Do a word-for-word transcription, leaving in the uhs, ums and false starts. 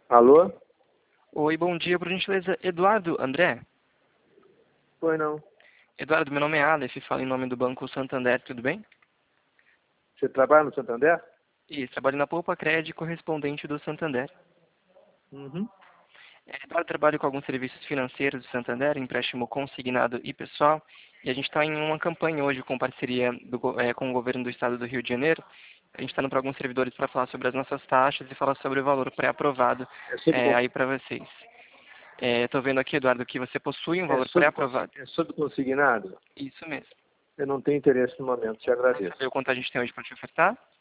Alô? Oi, bom dia, por gentileza. Eduardo André? Foi não. Eduardo, meu nome é Aleph, falo em nome do Banco Santander, tudo bem? Você trabalha no Santander? Isso, trabalho na Poupa Cred, correspondente do Santander. Uhum. É, Eduardo, trabalho com alguns serviços financeiros do Santander, empréstimo consignado e pessoal, e a gente está em uma campanha hoje com parceria do go- é, com o governo do estado do Rio de Janeiro. A gente está dando para alguns servidores para falar sobre as nossas taxas e falar sobre o valor pré-aprovado É sobre, é, con- aí para vocês. Estou vendo aqui, Eduardo, que você possui um é valor sobre, consi- pré-aprovado. é sobre consignado? Isso mesmo. Eu não tenho interesse no momento, te Quer agradeço. saber o quanto a gente tem hoje para te ofertar?